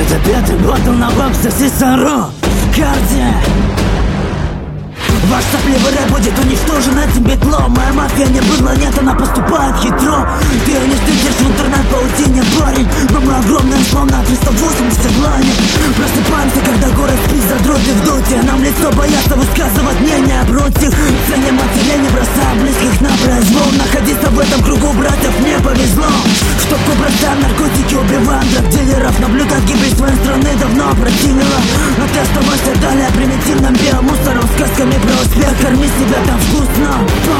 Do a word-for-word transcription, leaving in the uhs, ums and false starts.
Это пятый батл на боксе Сисаро Карди. Ваш сопливый рэп будет уничтожен этим битлом. Моя мафия не была, нет, она поступает хитро. Ты ее не встретишь в интернет-паутине, парень. Но мы огромные, словно триста восемьдесят лайнер. Просыпаемся, когда город спит, задроты в доте. Нам лицо боятся высказывать мнение против. Ценим матерей, не бросая близких на произвол. Находиться в этом кругу братьев мне повезло. В топку бросаем наркотики, убиваем драгдилеров. Наблюдать гибель своей страны давно опротивило. Но ты оставайся далее примитивным биомусором, сказками про успех, корми себя там вкусно.